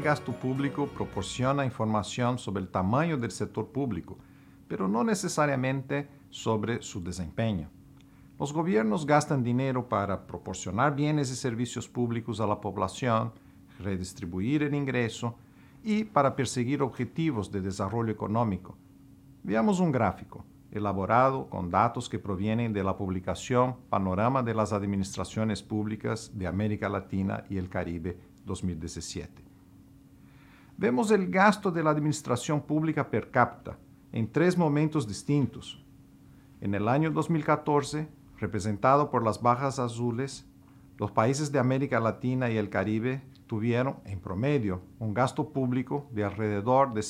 gasto público proporciona información sobre el tamaño del sector público, pero no necesariamente sobre su desempeño. Los gobiernos gastan dinero para proporcionar bienes y servicios públicos a la población, redistribuir el ingreso y para perseguir objetivos de desarrollo económico. Veamos un gráfico elaborado con datos que provienen de la publicación Panorama de las Administraciones Públicas de América Latina y el Caribe 2017. Vemos el gasto de la administración pública per cápita en tres momentos distintos. En el año 2014, representado por las barras azules, los países de América Latina y el Caribe tuvieron, en promedio, un gasto público de alrededor de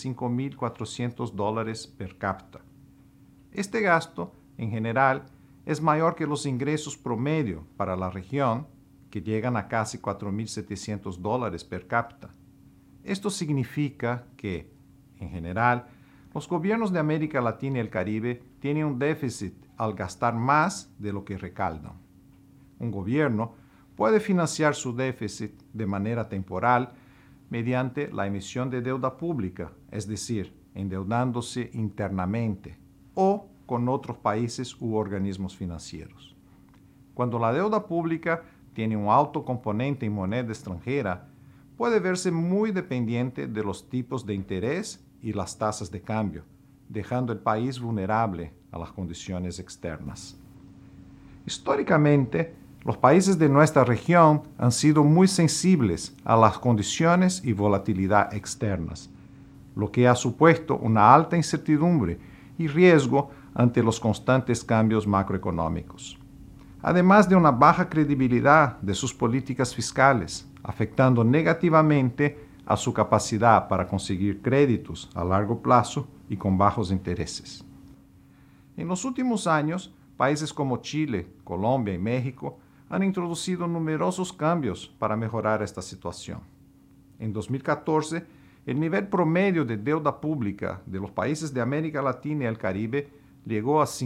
$5,400 per cápita. Este gasto, en general, es mayor que los ingresos promedio para la región, que llegan a casi $4,700 per cápita. Esto significa que, en general, los gobiernos de América Latina y el Caribe tienen un déficit al gastar más de lo que recaudan. Un gobierno puede financiar su déficit de manera temporal mediante la emisión de deuda pública, es decir, endeudándose internamente, o con otros países u organismos financieros. Cuando la deuda pública tiene un alto componente en moneda extranjera, puede verse muy dependiente de los tipos de interés y las tasas de cambio, dejando el país vulnerable a las condiciones externas. Históricamente, los países de nuestra región han sido muy sensibles a las condiciones y volatilidad externas, lo que ha supuesto una alta incertidumbre y riesgo ante los constantes cambios macroeconómicos, además de una baja credibilidad de sus políticas fiscales, afectando negativamente a su capacidad para conseguir créditos a largo plazo y con bajos intereses. En los últimos años, países como Chile, Colombia y México han introducido numerosos cambios para mejorar esta situación. En 2014, el nivel promedio de deuda pública de los países de América Latina y el Caribe llegó a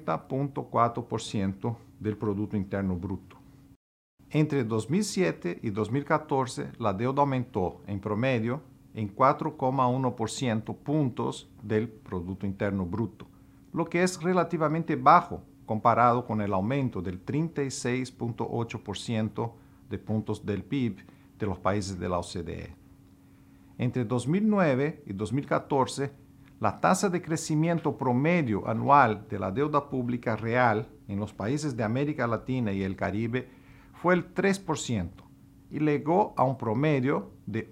50.4% del Producto Interno Bruto. Entre 2007 y 2014, la deuda aumentó en promedio en 4,1% puntos del Producto Interno Bruto, lo que es relativamente bajo comparado con el aumento del 36,8% de puntos del PIB de los países de la OCDE. Entre 2009 y 2014, la tasa de crecimiento promedio anual de la deuda pública real en los países de América Latina y el Caribe fue el 3% y llegó a un promedio de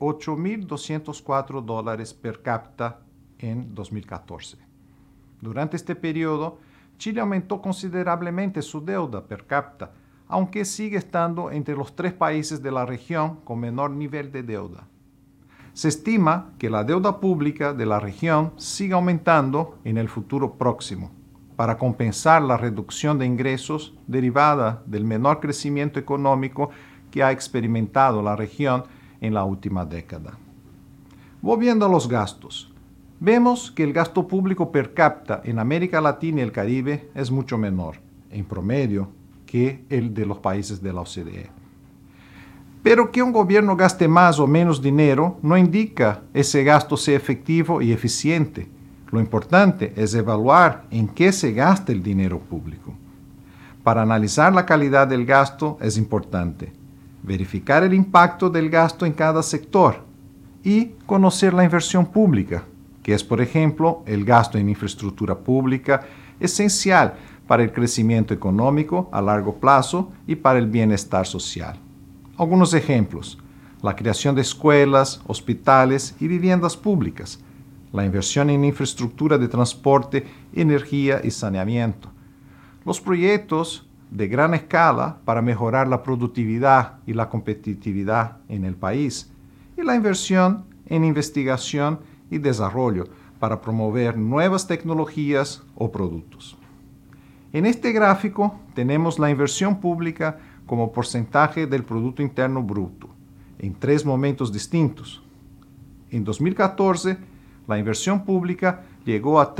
$8,204 per cápita en 2014. Durante este periodo, Chile aumentó considerablemente su deuda per cápita, aunque sigue estando entre los tres países de la región con menor nivel de deuda. Se estima que la deuda pública de la región siga aumentando en el futuro próximo, para compensar la reducción de ingresos derivada del menor crecimiento económico que ha experimentado la región en la última década. Volviendo a los gastos, vemos que el gasto público per cápita en América Latina y el Caribe es mucho menor, en promedio, que el de los países de la OCDE. Pero que un gobierno gaste más o menos dinero no indica ese gasto sea efectivo y eficiente. Lo importante es evaluar en qué se gasta el dinero público. Para analizar la calidad del gasto es importante verificar el impacto del gasto en cada sector y conocer la inversión pública, que es, por ejemplo, el gasto en infraestructura pública, esencial para el crecimiento económico a largo plazo y para el bienestar social. Algunos ejemplos: la creación de escuelas, hospitales y viviendas públicas, la inversión en infraestructura de transporte, energía y saneamiento, los proyectos de gran escala para mejorar la productividad y la competitividad en el país, y la inversión en investigación y desarrollo para promover nuevas tecnologías o productos. En este gráfico tenemos la inversión pública como porcentaje del Producto Interno Bruto, en tres momentos distintos. En 2014, la inversión pública llegó a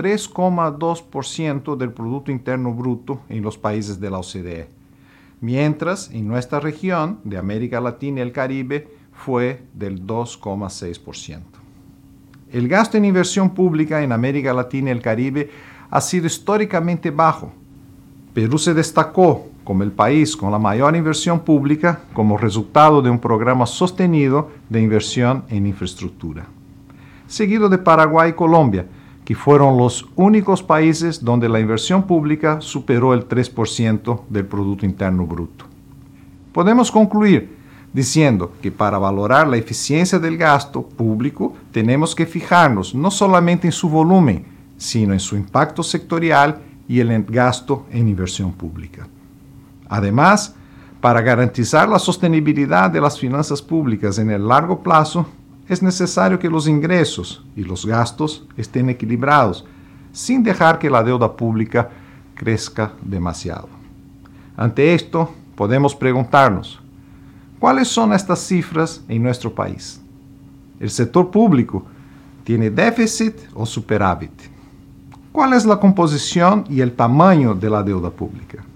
3,2% del Producto Interno Bruto en los países de la OCDE, mientras en nuestra región de América Latina y el Caribe fue del 2,6%. El gasto en inversión pública en América Latina y el Caribe ha sido históricamente bajo. Perú se destacó como el país con la mayor inversión pública como resultado de un programa sostenido de inversión en infraestructura, seguido de Paraguay y Colombia, que fueron los únicos países donde la inversión pública superó el 3% del Producto Interno Bruto. Podemos concluir diciendo que para valorar la eficiencia del gasto público tenemos que fijarnos no solamente en su volumen, sino en su impacto sectorial y el gasto en inversión pública. Además, para garantizar la sostenibilidad de las finanzas públicas en el largo plazo, es necesario que los ingresos y los gastos estén equilibrados, sin dejar que la deuda pública crezca demasiado. Ante esto, podemos preguntarnos, ¿cuáles son estas cifras en nuestro país? ¿El sector público tiene déficit o superávit? ¿Cuál es la composición y el tamaño de la deuda pública?